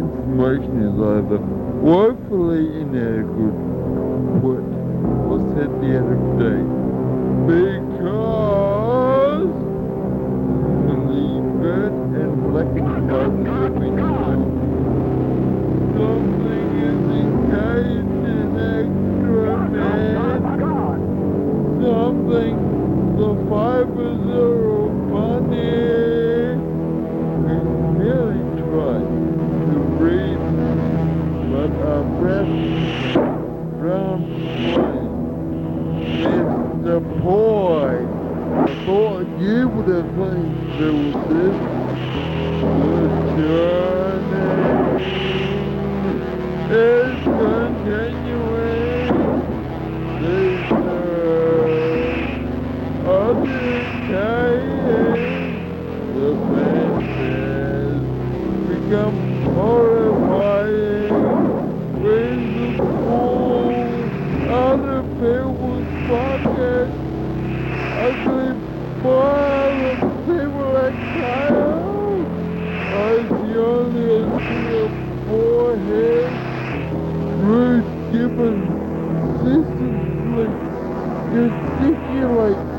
information is either woefully inadequate or set the out of date. Because the red and black clouds have been shown. Something is engaged in extra man. Something, the fibers are all funny. We really tried to read, but our breath brown flame. Mr. Boy, I thought you would have something to do with this. The journey is continuing. These are decaying. The fancies become horrifying. With the full other people's pockets. Ugly pile of people like Kyle. I see only a sea of forehead. Ruth Gibbons, consistently gesticulate